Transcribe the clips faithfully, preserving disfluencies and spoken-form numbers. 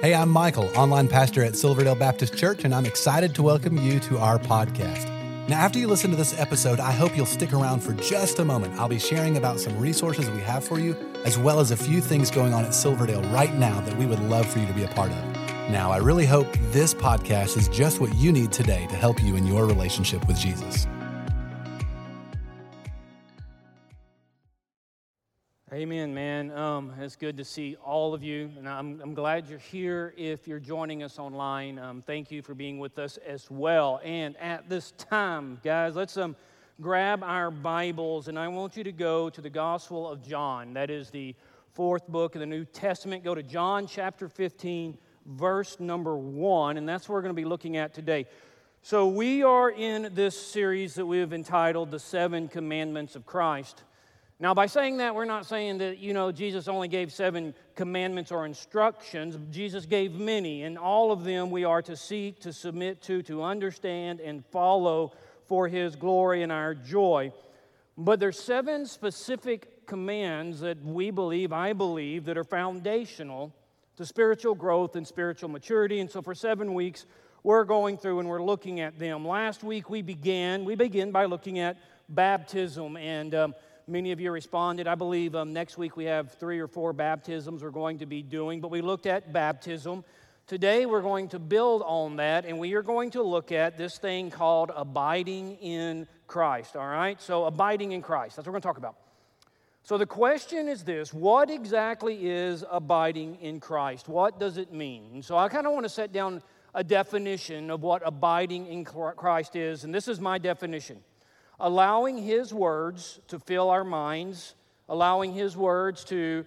Hey, I'm Michael, online pastor at Silverdale Baptist Church, and I'm excited to welcome you to our podcast. Now, after you listen to this episode, I hope you'll stick around for just a moment. I'll be sharing about some resources we have for you, as well as a few things going on at Silverdale right now that we would love for you to be a part of. Now, I really hope this podcast is just what you need today to help you in your relationship with Jesus. Amen, man. Um, it's good to see all of you, and I'm, I'm glad you're here. If you're joining us online, um, thank you for being with us as well. And at this time, guys, let's um, grab our Bibles, and I want you to go to the Gospel of John. That is the fourth book of the New Testament. Go to John chapter fifteen, verse number one, and that's what we're going to be looking at today. So we are in this series that we have entitled The Seven Commandments of Christ. Now, by saying that, we're not saying that, you know, Jesus only gave seven commandments or instructions. Jesus gave many, and all of them we are to seek, to submit to, to understand, and follow for His glory and our joy. But there's seven specific commands that we believe, I believe, that are foundational to spiritual growth and spiritual maturity. And so for seven weeks, we're going through and we're looking at them. Last week we began, we began by looking at baptism, and um, many of you responded. I believe um, next week we have three or four baptisms we're going to be doing, but we looked at baptism. Today we're going to build on that, and we are going to look at this thing called abiding in Christ, all right? So abiding in Christ, that's what we're going to talk about. So the question is this: what exactly is abiding in Christ? What does it mean? And so I kind of want to set down a definition of what abiding in Christ is, and this is my definition. Allowing His words to fill our minds, allowing His words to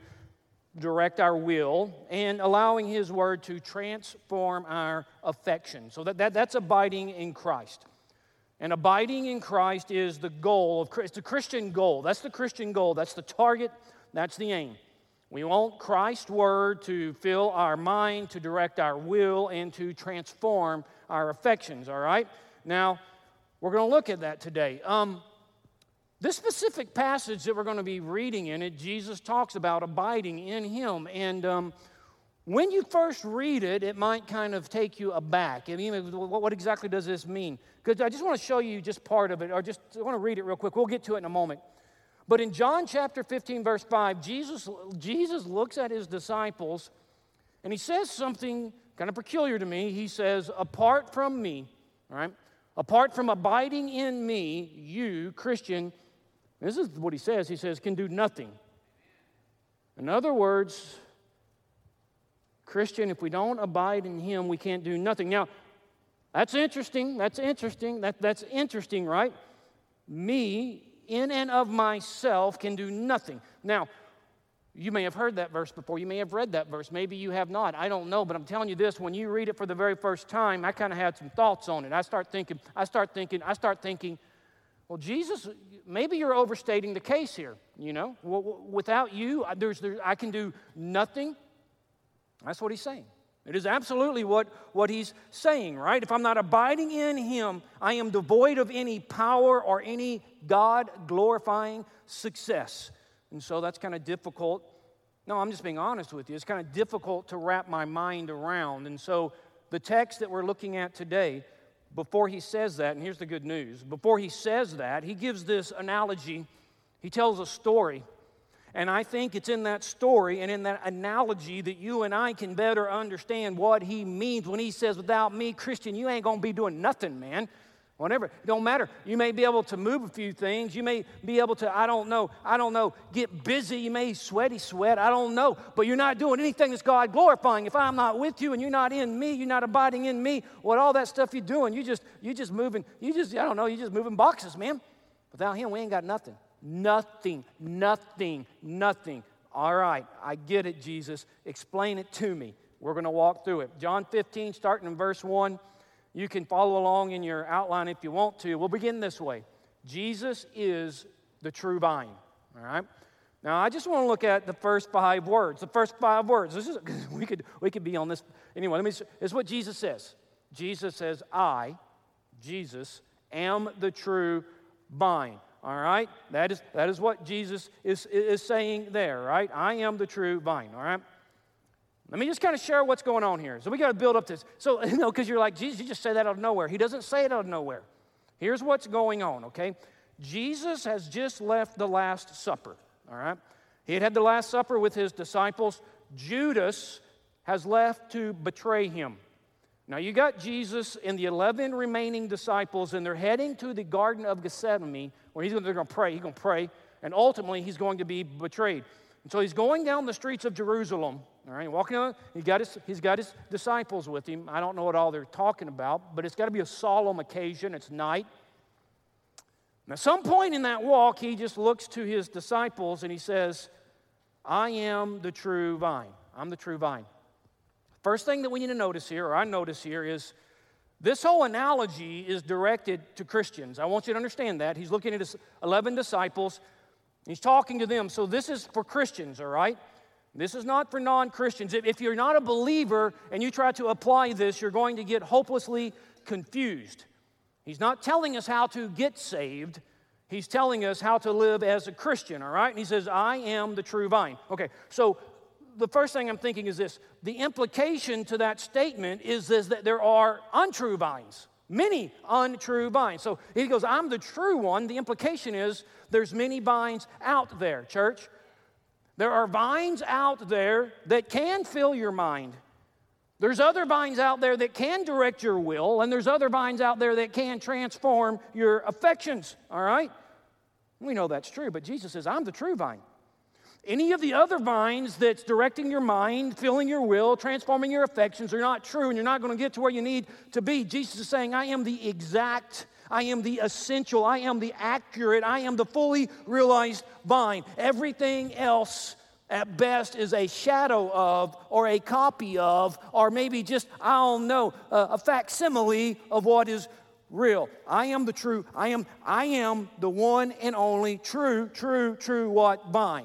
direct our will, and allowing His word to transform our affection. So that, that that's abiding in Christ. And abiding in Christ is the goal of it's the Christian goal. That's the Christian goal. That's the target. That's the aim. We want Christ's word to fill our mind, to direct our will, and to transform our affections. All right? Now, we're going to look at that today. Um, this specific passage that we're going to be reading in it, Jesus talks about abiding in Him. And um, when you first read it, it might kind of take you aback. I mean, what, what exactly does this mean? Because I just want to show you just part of it, or just I want to read it real quick. We'll get to it in a moment. But in John chapter fifteen, verse five, Jesus, Jesus looks at His disciples, and He says something kind of peculiar to me. He says, apart from me, all right? Apart from abiding in me, you, Christian, this is what He says, He says, can do nothing. In other words, Christian, if we don't abide in Him, we can't do nothing. Now, that's interesting, that's interesting, that, that's interesting, right? Me, in and of myself, can do nothing. Now, you may have heard that verse before. You may have read that verse. Maybe you have not. I don't know. But I'm telling you this, when you read it for the very first time, I kind of had some thoughts on it. I start thinking, I start thinking, I start thinking, well, Jesus, maybe you're overstating the case here, you know. Without you, there's, there, I can do nothing. That's what He's saying. It is absolutely what, what He's saying, right? If I'm not abiding in Him, I am devoid of any power or any God-glorifying success. And so that's kind of difficult. No, I'm just being honest with you. It's kind of difficult to wrap my mind around. And so the text that we're looking at today, before he says that, and here's the good news, before he says that, he gives this analogy. He tells a story. And I think it's in that story and in that analogy that you and I can better understand what he means when he says, without me, Christian, you ain't going to be doing nothing, man. Whatever, it don't matter. You may be able to move a few things. You may be able to, I don't know, I don't know, get busy. You may sweaty sweat, I don't know. But you're not doing anything that's God glorifying. If I'm not with you and you're not in me, you're not abiding in me, what all that stuff you're doing, you just, you just moving, you just, I don't know, you just moving boxes, man. Without Him, we ain't got nothing. Nothing, nothing, nothing. All right, I get it, Jesus. Explain it to me. We're going to walk through it. John fifteen, starting in verse one. You can follow along in your outline if you want to. We'll begin this way. Jesus is the true vine, all right? Now, I just want to look at the first five words. The first five words. This is we could we could be on this. Anyway, let me. This is what Jesus says. Jesus says, I, Jesus, am the true vine. All right? That is, that is what Jesus is, is saying there, right? I am the true vine, all right? Let me just kind of share what's going on here. So we got to build up this. So, you know, because you're like, Jesus, you just say that out of nowhere. He doesn't say it out of nowhere. Here's what's going on, okay? Jesus has just left the Last Supper, all right? He had had the Last Supper with his disciples. Judas has left to betray him. Now, you got Jesus and the eleven remaining disciples, and they're heading to the Garden of Gethsemane, where he's going to, they're going to pray. He's going to pray, and ultimately he's going to be betrayed. And so he's going down the streets of Jerusalem, all right, walking on, he got his, he's got his disciples with him. I don't know what all they're talking about, but it's got to be a solemn occasion. It's night. And at some point in that walk, he just looks to his disciples and he says, I am the true vine. I'm the true vine. First thing that we need to notice here, or I notice here, is this whole analogy is directed to Christians. I want you to understand that. He's looking at his eleven disciples. He's talking to them. So this is for Christians, all right? This is not for non-Christians. If you're not a believer and you try to apply this, you're going to get hopelessly confused. He's not telling us how to get saved. He's telling us how to live as a Christian, all right? And he says, I am the true vine. Okay, so the first thing I'm thinking is this. The implication to that statement is this, that there are untrue vines, many untrue vines. So he goes, I'm the true one. The implication is there's many vines out there, church. There are vines out there that can fill your mind. There's other vines out there that can direct your will, and there's other vines out there that can transform your affections, all right? We know that's true, but Jesus says, I'm the true vine. Any of the other vines that's directing your mind, filling your will, transforming your affections are not true, and you're not going to get to where you need to be. Jesus is saying, I am the exact, I am the essential, I am the accurate, I am the fully realized vine. Everything else at best is a shadow of, or a copy of, or maybe just, I don't know, a, a facsimile of what is real. I am the true, I am, I am the one and only true, true, true what? Vine.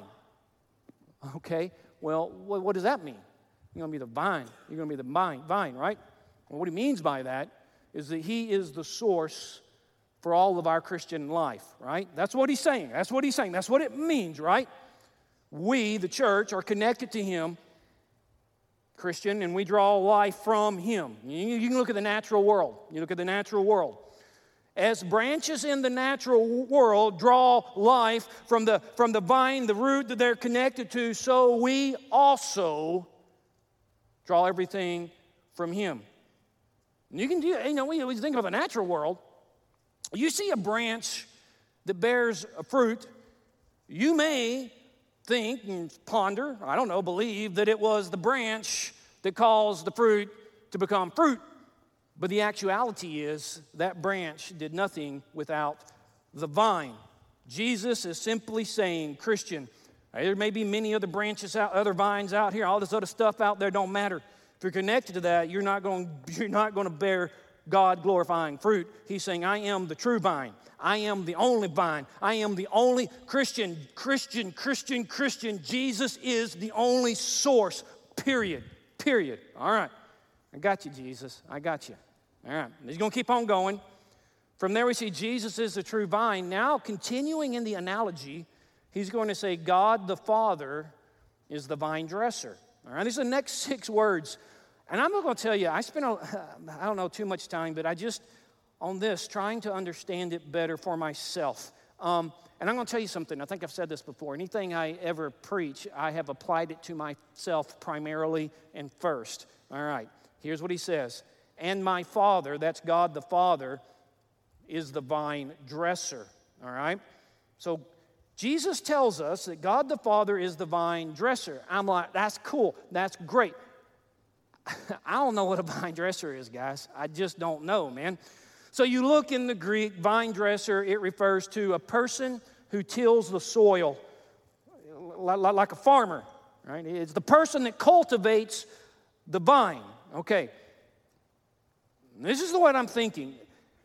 Okay, well, what, what does that mean? You're going to be the vine. You're going to be the vine, vine, right? Well, what he means by that is that he is the source for all of our Christian life, right? That's what he's saying. That's what he's saying. That's what it means, right? We, the church, are connected to him, Christian, and we draw life from him. You, you can look at the natural world. You look at the natural world. As branches in the natural world draw life from the, from the vine, the root that they're connected to, so we also draw everything from him. And you can do, you know, when you think about the natural world, you see a branch that bears a fruit, you may think and ponder, I don't know, believe that it was the branch that caused the fruit to become fruit. But the actuality is that branch did nothing without the vine. Jesus is simply saying, Christian, there may be many other branches out, other vines out here, all this other stuff out there don't matter. If you're connected to that, you're not going, you're not going to bear God-glorifying fruit. He's saying, I am the true vine. I am the only vine. I am the only Christian, Christian, Christian, Christian. Jesus is the only source, period, period. All right. I got you, Jesus. I got you. All right. He's going to keep on going. From there we see Jesus is the true vine. Now, continuing in the analogy, he's going to say God the Father is the vine dresser. All right. These are the next six words. And I'm not going to tell you, I spent, a, I don't know, too much time, but I just, on this, trying to understand it better for myself. Um, and I'm going to tell you something. I think I've said this before. Anything I ever preach, I have applied it to myself primarily and first. All right. Here's what he says. And my Father, that's God the Father, is the vine dresser. All right? So Jesus tells us that God the Father is the vine dresser. I'm like, that's cool. That's great. I don't know what a vine dresser is, guys. I just don't know, man. So you look in the Greek, vine dresser, it refers to a person who tills the soil like a farmer, right? It's the person that cultivates the vine. Okay. This is what I'm thinking.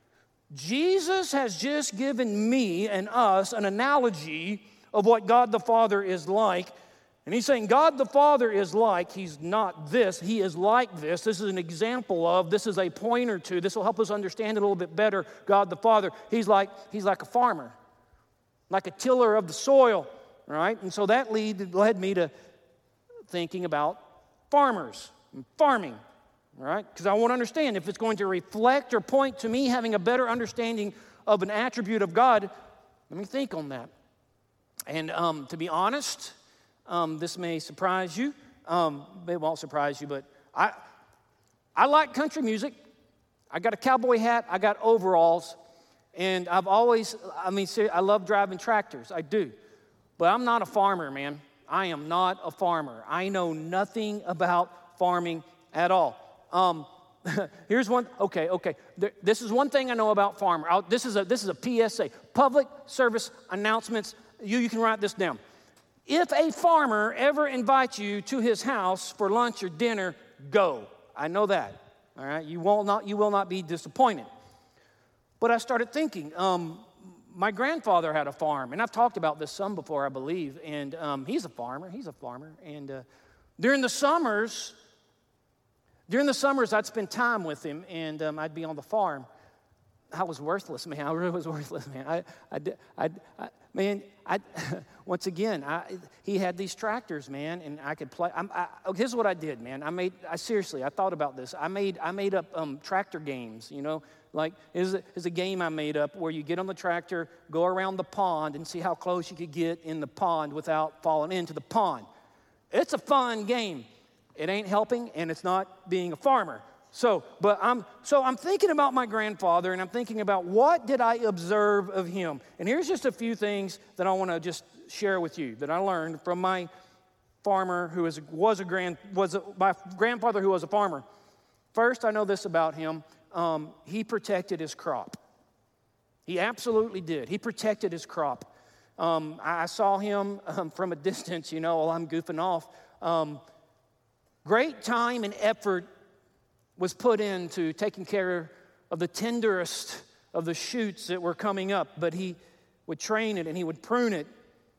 Jesus has just given me and us an analogy of what God the Father is like. And he's saying God the Father is like, he's not this, he is like this. This is an example of, this is a pointer to, this will help us understand it a little bit better, God the Father. He's like, he's like a farmer, like a tiller of the soil, right? And so that lead, led me to thinking about farmers and farming, all right? Because I want to understand if it's going to reflect or point to me having a better understanding of an attribute of God, let me think on that. And um, to be honest, um, this may surprise you. Um, it won't surprise you, but I, I like country music. I got a cowboy hat. I got overalls. And I've always, I mean, I love driving tractors. I do. But I'm not a farmer, man. I am not a farmer. I know nothing about farming at all. Um, here's one, okay, okay. There, this is one thing I know about farmer. I'll, this is a this is a P S A, public service announcements. You, you can write this down. If a farmer ever invites you to his house for lunch or dinner, go. I know that, all right? You, won't not, you will not be disappointed. But I started thinking, um, my grandfather had a farm, and I've talked about this some before, I believe, and um, he's a farmer. He's a farmer, and uh, during the summers, during the summers, I'd spend time with him, and um, I'd be on the farm. I was worthless, man. I really was worthless, man. I, I, I, I man, I, once again, I, he had these tractors, man, and I could play. I'm, I, here's what I did, man. I made, I seriously, I thought about this. I made, I made up um, tractor games, you know, like is a, is a game I made up where you get on the tractor, go around the pond, and see how close you could get in the pond without falling into the pond. It's a fun game. It ain't helping, and it's not being a farmer. So, but I'm so I'm thinking about my grandfather, and I'm thinking about what did I observe of him. And here's just a few things that I want to just share with you that I learned from my farmer who was was a grand was a, my grandfather who was a farmer. First, I know this about him: um, he protected his crop. He absolutely did. He protected his crop. Um, I, I saw him um, from a distance, you know, while I'm goofing off. Um, great time and effort was put into taking care of the tenderest of the shoots that were coming up, but he would train it and he would prune it.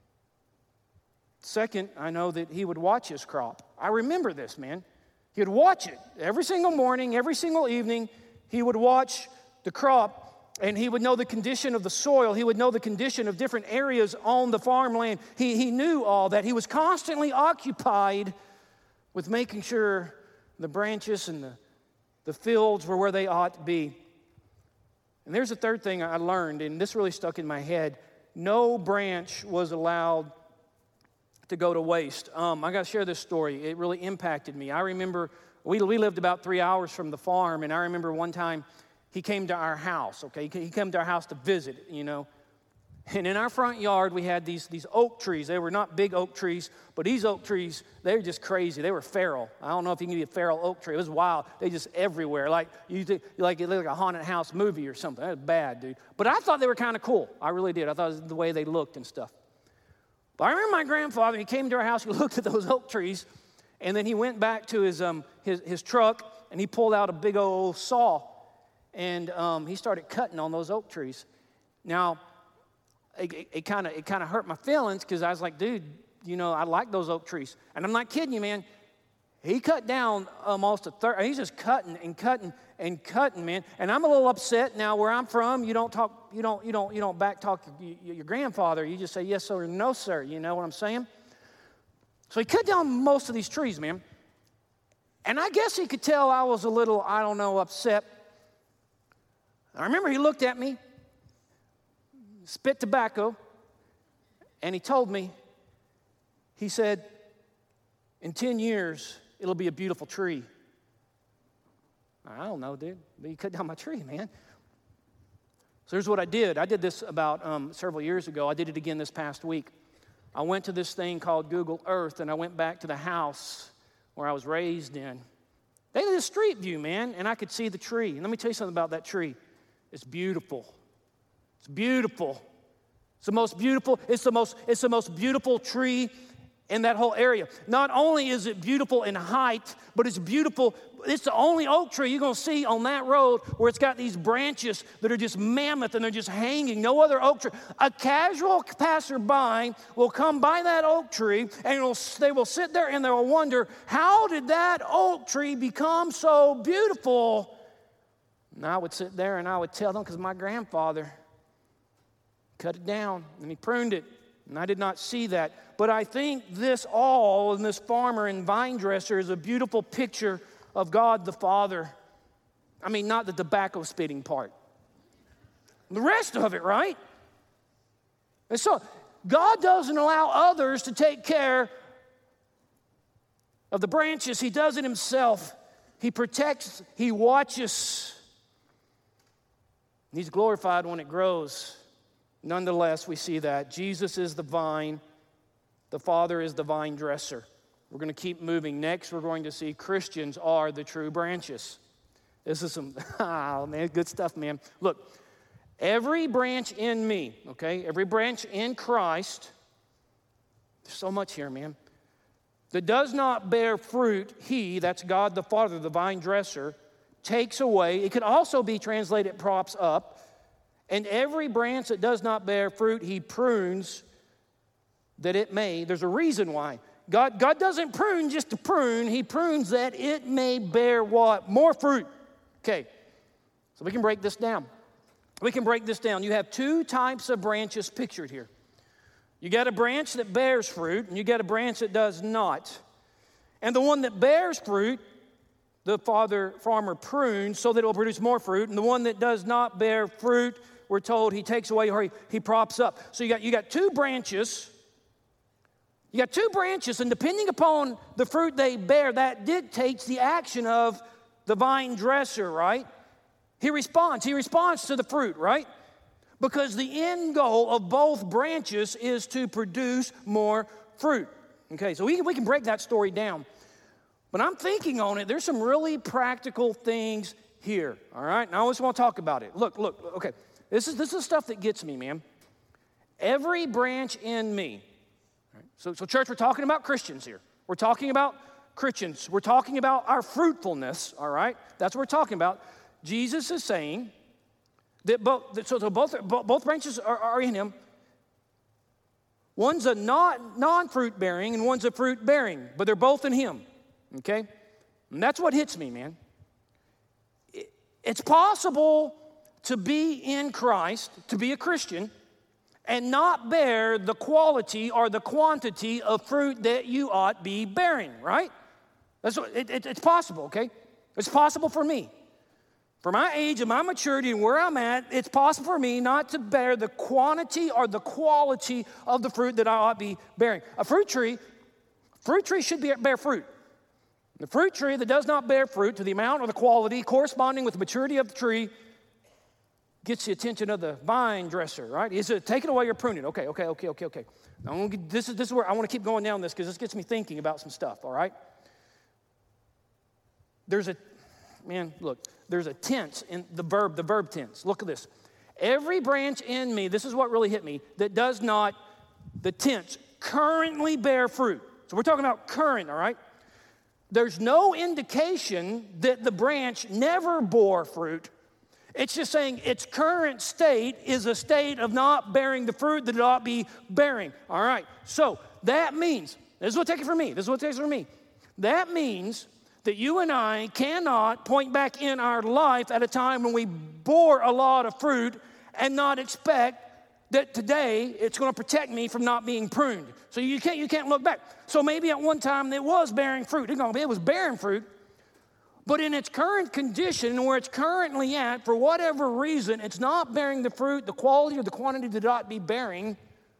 Second, I know that he would watch his crop. I remember this, man. He would watch it every single morning, every single evening. He would watch the crop, and he would know the condition of the soil. He would know the condition of different areas on the farmland. He, he knew all that. He was constantly occupied with making sure the branches and the The fields were where they ought to be. And there's a third thing I learned, and this really stuck in my head. No branch was allowed to go to waste. Um, I got to share this story. It really impacted me. I remember we, we lived about three hours from the farm, and I remember one time he came to our house, okay? He, he came to our house to visit, you know. And in our front yard, we had these, these oak trees. They were not big oak trees, but these oak trees, they were just crazy. They were feral. I don't know if you can be a feral oak tree. It was wild. They just everywhere. Like you think, like it looked like a haunted house movie or something. That was bad, dude. But I thought they were kind of cool. I really did. I thought it was the way they looked and stuff. But I remember my grandfather, he came to our house, he looked at those oak trees, and then he went back to his, um, his, his truck, and he pulled out a big old saw, and um, he started cutting on those oak trees. Now, it kind of it kind of hurt my feelings because I was like, dude, you know, I like those oak trees. And I'm not kidding you, man. He cut down almost a third. He's just cutting and cutting and cutting, man. And I'm a little upset now. Where I'm from, you don't talk, you don't, you don't, you don't back talk your, your grandfather. You just say yes sir or no sir. You know what I'm saying? So he cut down most of these trees, man. And I guess he could tell I was a little, I don't know, upset. I remember he looked at me, spit tobacco, and he told me, he said, in ten years, it'll be a beautiful tree. I don't know, dude. But you cut down my tree, man. So here's what I did. I did this about um, several years ago. I did it again this past week. I went to this thing called Google Earth, and I went back to the house where I was raised in. They did a street view, man, and I could see the tree. And let me tell you something about that tree. It's beautiful. It's beautiful. It's the most beautiful, it's the most, it's the most beautiful tree in that whole area. Not only is it beautiful in height, but it's beautiful. It's the only oak tree you're going to see on that road where it's got these branches that are just mammoth and they're just hanging. No other oak tree. A casual passerby will come by that oak tree and it'll, they will sit there and they'll wonder, how did that oak tree become so beautiful? And I would sit there and I would tell them, because my grandfather cut it down and he pruned it. And I did not see that. But I think this all, and this farmer and vine dresser, is a beautiful picture of God the Father. I mean, not the tobacco spitting part. The rest of it, right? And so, God doesn't allow others to take care of the branches. He does it himself. He protects, he watches. He's glorified when it grows. Nonetheless, we see that Jesus is the vine. The Father is the vine dresser. We're going to keep moving. Next, we're going to see Christians are the true branches. This is some, oh man, good stuff, man. Look, every branch in me, okay, every branch in Christ, there's so much here, man, that does not bear fruit, he, that's God the Father, the vine dresser, takes away. It could also be translated props up. And every branch that does not bear fruit, he prunes that it may. There's a reason why. God, God doesn't prune just to prune. He prunes that it may bear what? More fruit. Okay, so we can break this down. We can break this down. You have two types of branches pictured here. You got a branch that bears fruit, and you got a branch that does not. And the one that bears fruit, the father farmer prunes so that it will produce more fruit. And the one that does not bear fruit, we're told he takes away or he, he props up. So you got, you got two branches. You got two branches, and depending upon the fruit they bear, that dictates the action of the vine dresser, right? He responds. He responds to the fruit, right? Because the end goal of both branches is to produce more fruit. Okay, so we, we can break that story down. But I'm thinking on it, there's some really practical things here, all right? And I always want to talk about it. Look, look, okay. This is, this is stuff that gets me, man. Every branch in me. Right? So, so, church, we're talking about Christians here. We're talking about Christians. We're talking about our fruitfulness, all right? That's what we're talking about. Jesus is saying that both, so, so both, both branches are, are in him. One's a not, non-fruit bearing and one's a fruit bearing, but they're both in him, okay? And that's what hits me, man. It, it's possible to be in Christ, to be a Christian, and not bear the quality or the quantity of fruit that you ought be bearing, right? That's what, it, it, it's possible, okay? It's possible for me. For my age and my maturity and where I'm at, it's possible for me not to bear the quantity or the quality of the fruit that I ought be bearing. A fruit tree, fruit tree should be, bear fruit. The fruit tree that does not bear fruit to the amount or the quality corresponding with the maturity of the tree gets the attention of the vine dresser, right? Is it taking away or pruning? Okay, okay, okay, okay, okay. Now, I'm gonna get, this, is, this is where I want to keep going down this because this gets me thinking about some stuff, all right? There's a, man, look, there's a tense in the verb, the verb tense. Look at this. Every branch in me, this is what really hit me, that does not, the tense, currently bear fruit. So we're talking about current, all right? There's no indication that the branch never bore fruit. It's just saying its current state is a state of not bearing the fruit that it ought to be bearing. All right, so that means, this is what takes it from me, this is what takes it from me. That means that you and I cannot point back in our life at a time when we bore a lot of fruit and not expect that today it's going to protect me from not being pruned. So you can't, you can't look back. So maybe at one time it was bearing fruit. It was bearing fruit. But in its current condition and where it's currently at, for whatever reason, it's not bearing the fruit, the quality or the quantity that it ought to be bearing.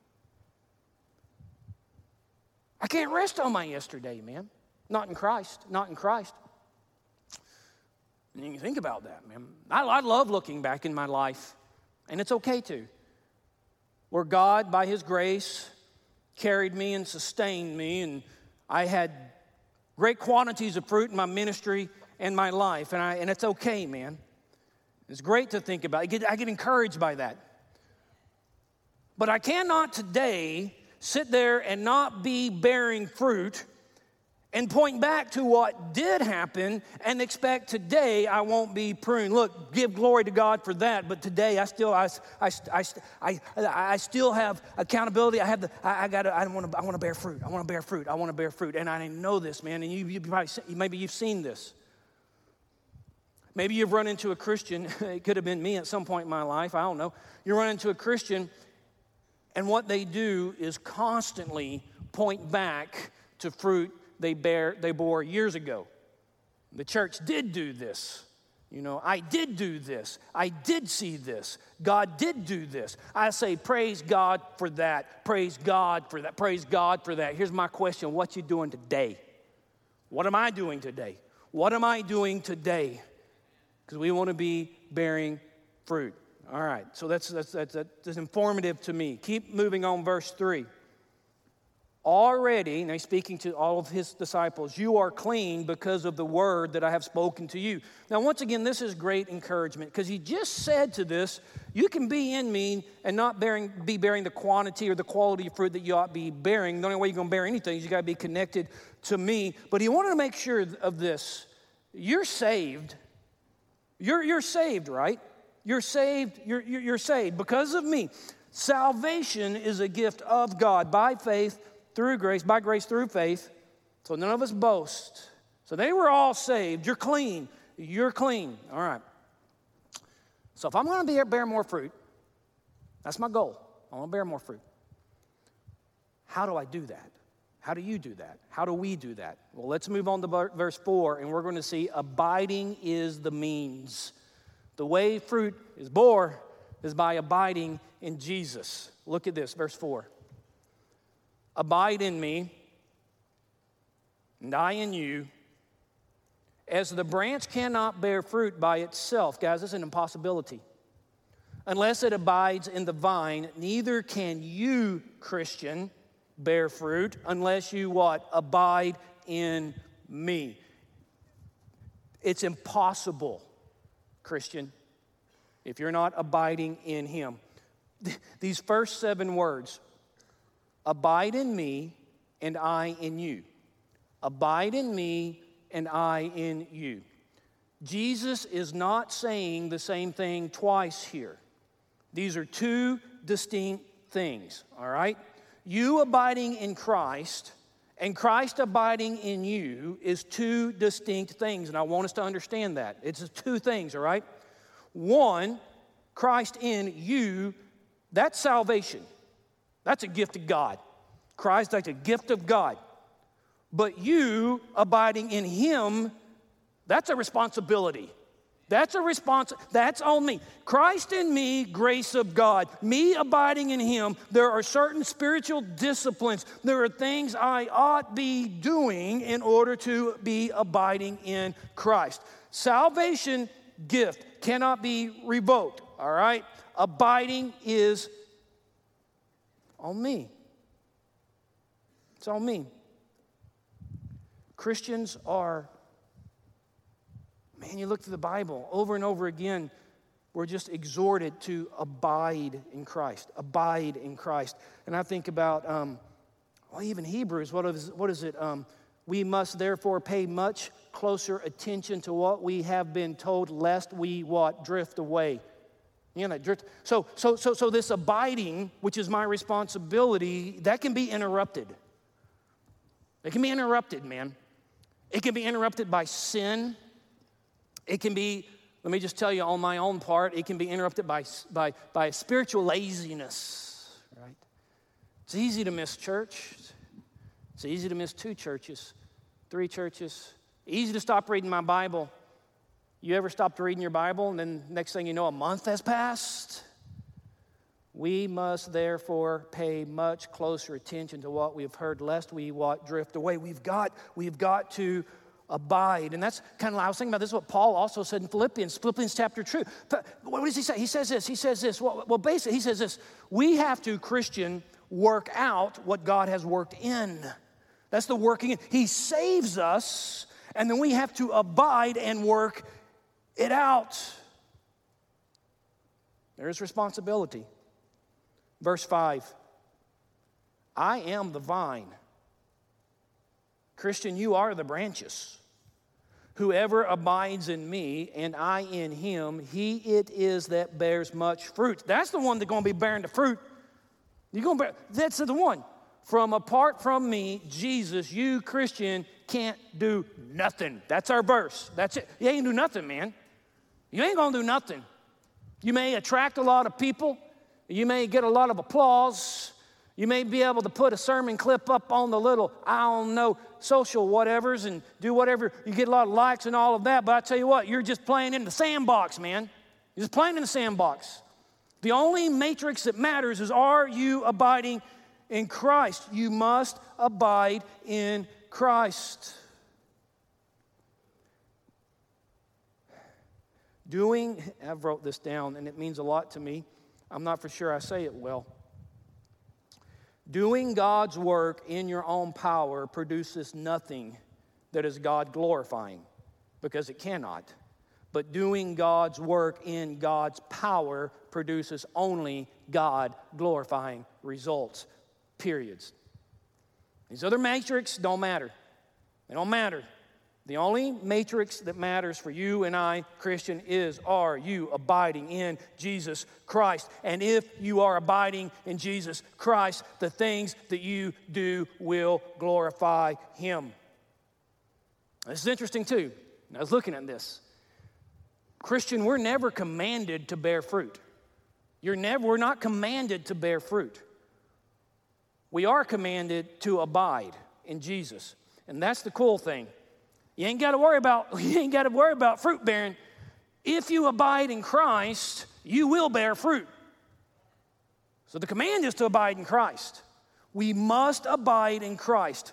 I can't rest on my yesterday, man. Not in Christ, not in Christ. And you can think about that, man. I, I love looking back in my life, and it's okay to. Where God, by his grace, carried me and sustained me, and I had great quantities of fruit in my ministry and my life, and, I, and it's okay, man. It's great to think about. I get, I get encouraged by that. But I cannot today sit there and not be bearing fruit and point back to what did happen and expect today I won't be pruned. Look, give glory to God for that, but today I still I, I, I, I, I still have accountability. I have the I, I got I want to I want to bear fruit. I want to bear fruit. I want to bear fruit. And I know this, man. And you, you probably maybe you've seen this. Maybe you've run into a Christian. It could have been me at some point in my life. I don't know. You run into a Christian And what they do is constantly point back to fruit they bear they bore years ago. The church did do this. You know, I did do this. I did see this. God did do this. I say, praise God for that. Praise God for that. Praise God for that. Here's my question. What you doing today? What am I doing today? What am I doing today? Because we want to be bearing fruit. All right, so that's, that's, that's, that's informative to me. Keep moving on, verse three. Already, now he's speaking to all of his disciples, you are clean because of the word that I have spoken to you. Now, once again, this is great encouragement because he just said to this, you can be in me and not bearing, be bearing the quantity or the quality of fruit that you ought to be bearing. The only way you're going to bear anything is you got to be connected to me. But he wanted to make sure of this. You're saved. You're, you're saved, right? You're saved. You're, you're, you're saved because of me. Salvation is a gift of God by faith, through grace, by grace through faith, so none of us boast. So they were all saved. You're clean. You're clean. All right. So if I'm going to bear more fruit, that's my goal. I want to bear more fruit. How do I do that? How do you do that? How do we do that? Well, let's move on to verse four, and we're going to see abiding is the means. The way fruit is bore is by abiding in Jesus. Look at this, verse four. Abide in me, and I in you. As the branch cannot bear fruit by itself, guys, this is an impossibility. Unless it abides in the vine, neither can you, Christian, bear fruit unless you what? Abide in me. It's impossible, Christian, if you're not abiding in him. These first seven words, abide in me and I in you. Abide in me and I in you. Jesus is not saying the same thing twice here. These are two distinct things, all right? You abiding in Christ and Christ abiding in you is two distinct things, and I want us to understand that. It's two things, all right? One, Christ in you, that's salvation. That's a gift of God. Christ, that's a gift of God. But you abiding in him, that's a responsibility. That's a response. That's on me. Christ in me, grace of God. Me abiding in him, there are certain spiritual disciplines. There are things I ought be doing in order to be abiding in Christ. Salvation, gift, cannot be revoked, all right? Abiding is on me. It's on me. Christians are, man, you look through the Bible over and over again, we're just exhorted to abide in Christ, abide in Christ. And I think about, um, well, even Hebrews, what is, what is it? Um, we must therefore pay much closer attention to what we have been told, lest we what? Drift away. You know, drift. So, so, so, so this abiding, which is my responsibility, that can be interrupted. It can be interrupted, man. It can be interrupted by sin. It can be, let me just tell you on my own part, it can be interrupted by, by, by spiritual laziness, right? It's easy to miss church. It's easy to miss two churches, three churches. Easy to stop reading my Bible. You ever stopped reading your Bible and then next thing you know, a month has passed? We must therefore pay much closer attention to what we have heard, lest we what drift away. We've got, we've got to abide. And that's kind of, I was thinking about this, what Paul also said in Philippians, Philippians chapter two. What does he say? He says this, he says this. Well, well basically, he says this. We have to, Christian, work out what God has worked in. That's the working in. He saves us, and then we have to abide and work it out. There's responsibility. Verse five, I am the vine. Christian, you are the branches. Whoever abides in me and I in him, he it is that bears much fruit. That's the one that's going to be bearing the fruit. You're going to bear, that's the one. From apart from me, Jesus, you Christian can't do nothing. That's our verse. That's it. You ain't do nothing, man. You ain't going to do nothing. You may attract a lot of people. You may get a lot of applause. You may be able to put a sermon clip up on the little, I don't know, social whatevers and do whatever. You get a lot of likes and all of that, but I tell you what, you're just playing in the sandbox, man. You're just playing in the sandbox. The only matrix that matters is, are you abiding in Christ? You must abide in Christ. Doing, I've wrote this down, and it means a lot to me. I'm not for sure I say it well. Doing God's work in your own power produces nothing that is God glorifying, because it cannot. But doing God's work in God's power produces only God glorifying results, periods. These other matrix don't matter. They don't matter. The only matrix that matters for you and I, Christian, is, are you abiding in Jesus Christ? And if you are abiding in Jesus Christ, the things that you do will glorify Him. This is interesting too. I was looking at this. Christian, we're never commanded to bear fruit. You're never, we're not commanded to bear fruit. We are commanded to abide in Jesus. And that's the cool thing. You ain't got to worry about, you ain't got to worry about fruit bearing. If you abide in Christ, you will bear fruit. So the command is to abide in Christ. We must abide in Christ.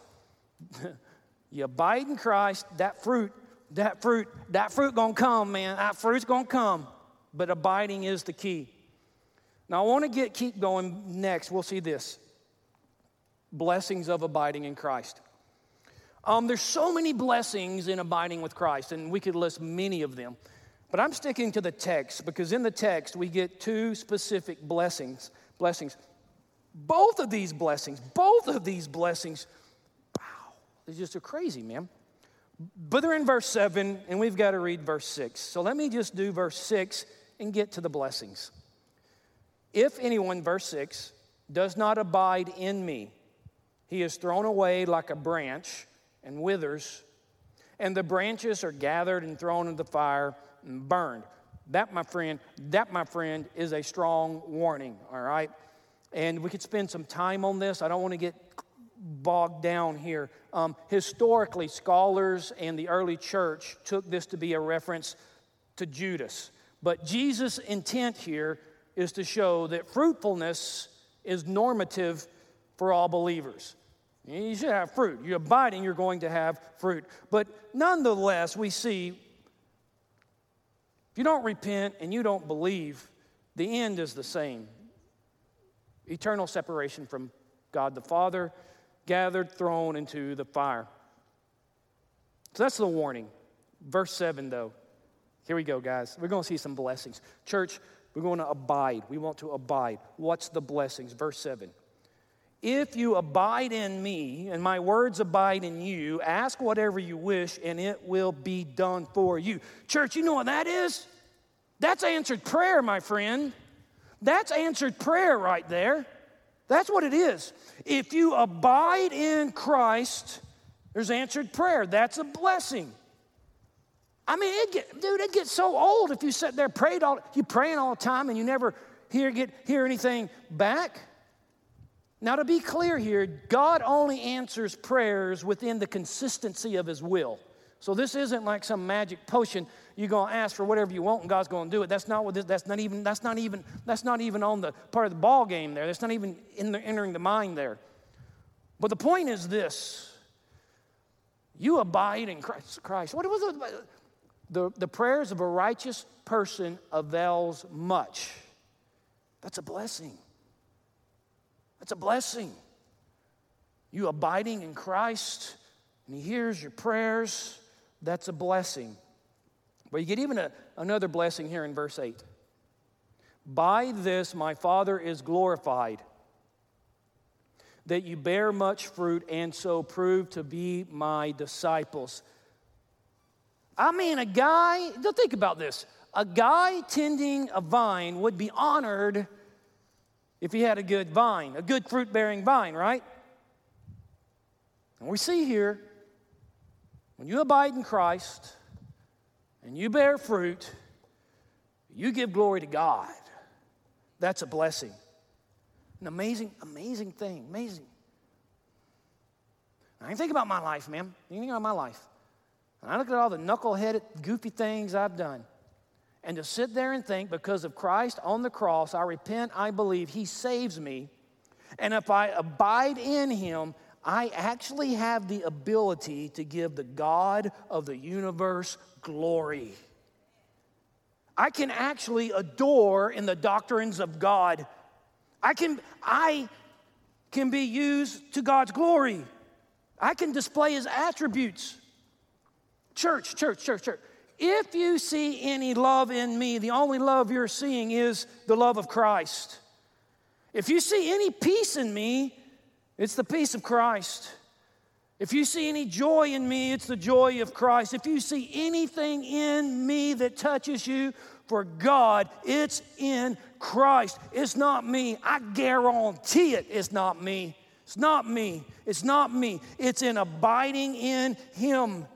You abide in Christ, that fruit, that fruit, that fruit gonna come, man. That fruit's gonna come. But abiding is the key. Now I want to get keep going next. We'll see this. Blessings of abiding in Christ. Um, there's so many blessings in abiding with Christ, and we could list many of them. But I'm sticking to the text, because in the text we get two specific blessings. Blessings. Both of these blessings, both of these blessings, wow, they're just crazy, man. But they're in verse seven, and we've got to read verse six. So let me just do verse six and get to the blessings. If anyone, verse six, does not abide in me, he is thrown away like a branch and withers, and the branches are gathered and thrown into the fire and burned. That, my friend, that, my friend, is a strong warning, all right? And we could spend some time on this. I don't want to get bogged down here. Um, historically, scholars and the early church took this to be a reference to Judas. But Jesus' intent here is to show that fruitfulness is normative for all believers. You should have fruit. You're abiding, you're going to have fruit. But nonetheless, we see, if you don't repent and you don't believe, the end is the same. Eternal separation from God the Father, gathered, thrown into the fire. So that's the warning. Verse seven, though. Here we go, guys. We're going to see some blessings. Church, we're going to abide. We want to abide. What's the blessings? Verse seven. If you abide in me, and my words abide in you, ask whatever you wish, and it will be done for you. Church, you know what that is? That's answered prayer, my friend. That's answered prayer right there. That's what it is. If you abide in Christ, there's answered prayer. That's a blessing. I mean, it get, dude, it gets so old if you sit there prayed all, you praying all the time and you never hear get hear anything back. Now, to be clear here, God only answers prayers within the consistency of His will. So this isn't like some magic potion. You're going to ask for whatever you want and God's going to do it. That's not what this, that's not even that's not even that's not even on the part of the ball game there. That's not even in the, entering the mind there. But the point is this: you abide in Christ. Christ. What was it? The, the prayers of a righteous person avails much. That's a blessing. That's a blessing. You abiding in Christ, and He hears your prayers, that's a blessing. But you get even a, another blessing here in verse eight. By this my Father is glorified, that you bear much fruit and so prove to be my disciples. I mean, a guy, don't think about this. A guy tending a vine would be honored if he had a good vine, a good fruit-bearing vine, right? And we see here, when you abide in Christ and you bear fruit, you give glory to God. That's a blessing. An amazing, amazing thing, amazing. I think about my life, man. You think about my life. And I look at all the knuckleheaded, goofy things I've done. And to sit there and think, because of Christ on the cross, I repent, I believe, He saves me. And if I abide in Him, I actually have the ability to give the God of the universe glory. I can actually adore in the doctrines of God. I can, I can be used to God's glory. I can display His attributes. Church, church, church, church. If you see any love in me, the only love you're seeing is the love of Christ. If you see any peace in me, it's the peace of Christ. If you see any joy in me, it's the joy of Christ. If you see anything in me that touches you for God, it's in Christ. It's not me. I guarantee it, it's not me. It's not me. It's not me. It's in abiding in Him.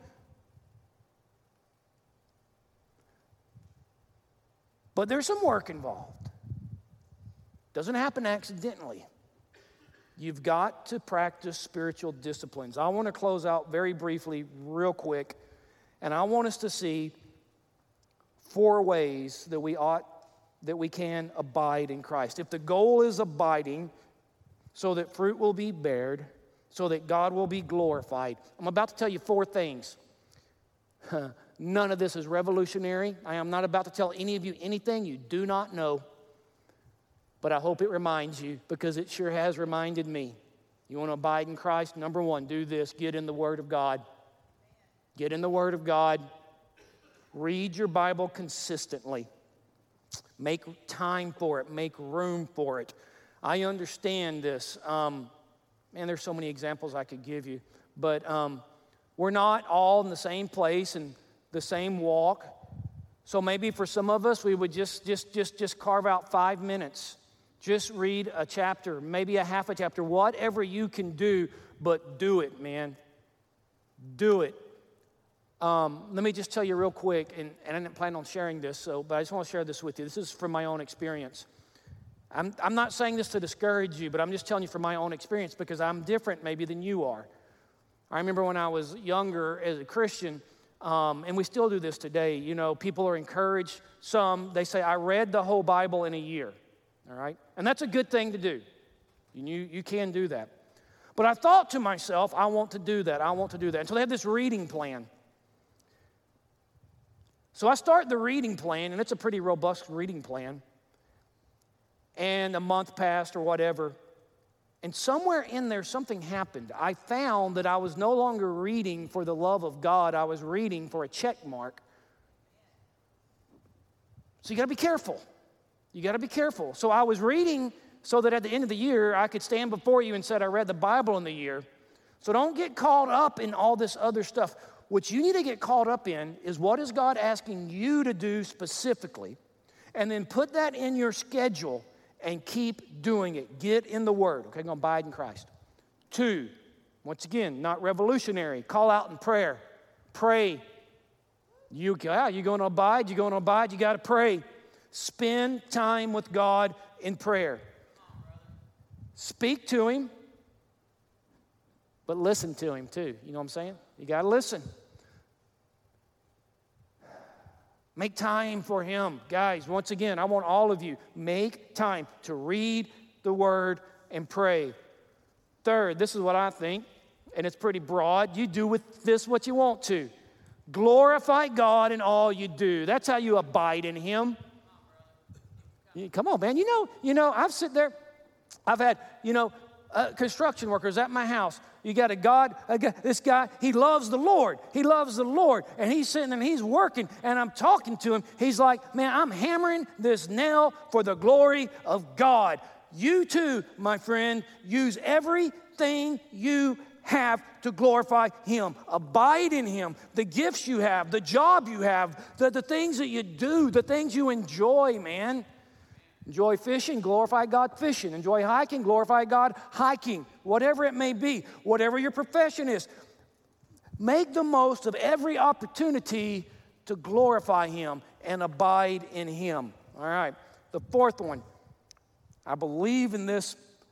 But there's some work involved. Doesn't happen accidentally. You've got to practice spiritual disciplines. I want to close out very briefly, real quick, and I want us to see four ways that we ought, that we can abide in Christ. If the goal is abiding so that fruit will be bared, so that God will be glorified, I'm about to tell you four things. None of this is revolutionary. I am not about to tell any of you anything you do not know. But I hope it reminds you, because it sure has reminded me. You want to abide in Christ? Number one, do this. Get in the Word of God. Get in the Word of God. Read your Bible consistently. Make time for it. Make room for it. I understand this. Um, man, there's so many examples I could give you. But um, we're not all in the same place and the same walk. So maybe for some of us, we would just, just, just, just carve out five minutes. Just read a chapter, maybe a half a chapter, whatever you can do, but do it, man. Do it. Um, let me just tell you real quick, and, and I didn't plan on sharing this, so but I just want to share this with you. This is from my own experience. I'm, I'm not saying this to discourage you, but I'm just telling you from my own experience because I'm different maybe than you are. I remember when I was younger as a Christian, um, and we still do this today, you know, people are encouraged. Some, they say, I read the whole Bible in a year. All right? And that's a good thing to do. You, you can do that. But I thought to myself, I want to do that. I want to do that. And so they have this reading plan. So I start the reading plan, and it's a pretty robust reading plan. And a month passed or whatever. And somewhere in there, something happened. I found that I was no longer reading for the love of God. I was reading for a check mark. So you got to be careful. You got to be careful. So I was reading so that at the end of the year, I could stand before you and say I read the Bible in the year. So don't get caught up in all this other stuff. What you need to get caught up in is what is God asking you to do specifically, and then put that in your schedule and keep doing it. Get in the Word. Okay, I'm going to abide in Christ. Two, once again, not revolutionary. Call out in prayer. Pray. You, yeah, you're going to abide. You're going to abide. You got to pray. Spend time with God in prayer. Speak to Him, but listen to Him too. You know what I'm saying? You got to listen. Make time for Him. Guys, once again, I want all of you, make time to read the Word and pray. Third, this is what I think, and it's pretty broad. You do with this what you want to. Glorify God in all you do. That's how you abide in Him. Come on, man. You know, you know, I've sit there. I've had, you know, uh, construction workers at my house. You got a God, a guy, this guy, he loves the Lord. He loves the Lord. And he's sitting there and he's working, and I'm talking to him. He's like, man, I'm hammering this nail for the glory of God. You too, my friend, use everything you have to glorify Him. Abide in Him. The gifts you have, the job you have, the, the things that you do, the things you enjoy, man. Enjoy fishing, glorify God fishing. Enjoy hiking, glorify God hiking. Whatever it may be, whatever your profession is, make the most of every opportunity to glorify Him and abide in Him. All right, the fourth one. I believe in this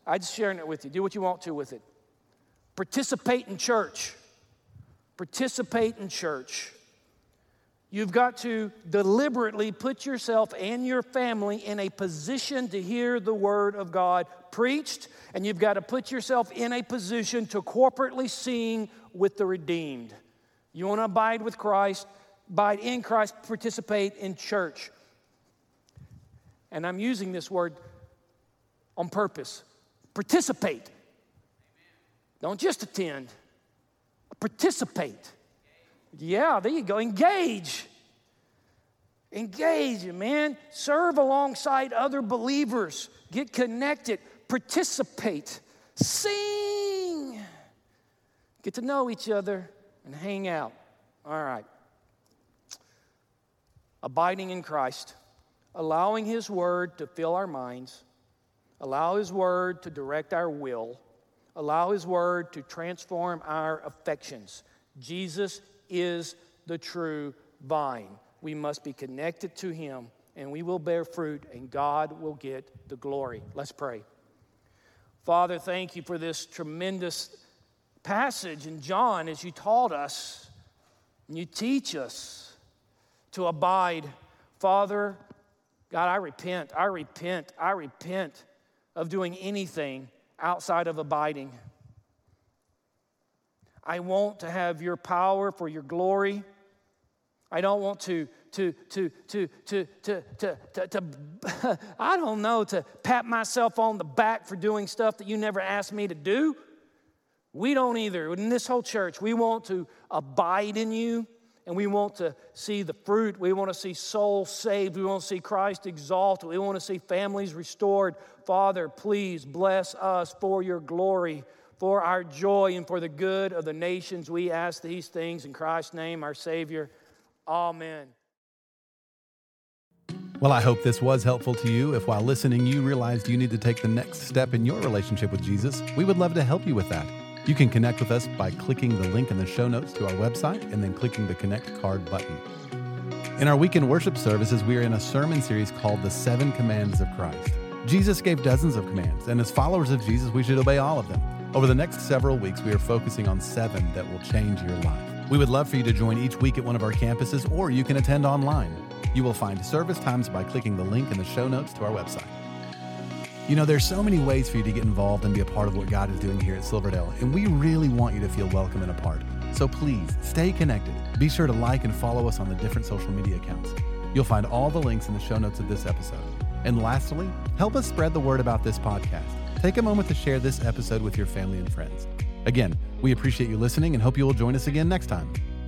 I'm just sharing it with you. Do what you want to with it. Participate in church. Participate in church. You've got to deliberately put yourself and your family in a position to hear the Word of God preached, and you've got to put yourself in a position to corporately sing with the redeemed. You want to abide with Christ, abide in Christ, participate in church. And I'm using this word on purpose. Participate. Don't just attend. Participate. Yeah, there you go. Engage. Engage, man. Serve alongside other believers. Get connected. Participate. Sing. Get to know each other and hang out. All right. Abiding in Christ. Allowing His Word to fill our minds. Allow His Word to direct our will. Allow His Word to transform our affections. Jesus is the true vine. We must be connected to Him, and we will bear fruit, and God will get the glory. Let's pray. Father, thank you for this tremendous passage in John as you taught us, and you teach us to abide. Father, God, I repent, I repent, I repent of doing anything outside of abiding. I want to have your power for your glory. I don't want to, to, to, to, to, to, to, to, to, I don't know, to pat myself on the back for doing stuff that you never asked me to do. We don't either. In this whole church, we want to abide in you, and we want to see the fruit. We want to see souls saved. We want to see Christ exalted. We want to see families restored. Father, please bless us for your glory, for our joy, and for the good of the nations. We ask these things in Christ's name, our Savior. Amen. Well, I hope this was helpful to you. If while listening you realized you need to take the next step in your relationship with Jesus, we would love to help you with that. You can connect with us by clicking the link in the show notes to our website and then clicking the Connect card button. In our weekend worship services, we are in a sermon series called The Seven Commands of Christ. Jesus gave dozens of commands, and as followers of Jesus, we should obey all of them. Over the next several weeks, we are focusing on seven that will change your life. We would love for you to join each week at one of our campuses, or you can attend online. You will find service times by clicking the link in the show notes to our website. You know, there's so many ways for you to get involved and be a part of what God is doing here at Silverdale, and we really want you to feel welcome and a part. So please, stay connected. Be sure to like and follow us on the different social media accounts. You'll find all the links in the show notes of this episode. And lastly, help us spread the word about this podcast. Take a moment to share this episode with your family and friends. Again, we appreciate you listening and hope you will join us again next time.